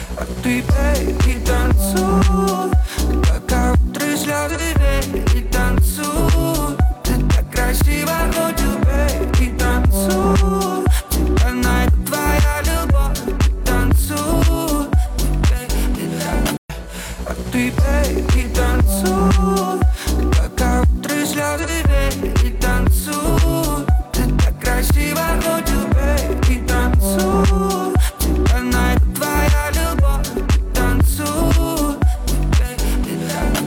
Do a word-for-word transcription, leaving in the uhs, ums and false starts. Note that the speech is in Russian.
А ты, бейби, танцуй. Ты как утро слезы, бейби, танцуй. Ты так красиво, ночью, бейби, танцуй. Тебя найдет твоя любовь, ты танцуй. А ты, бейби, танцуй.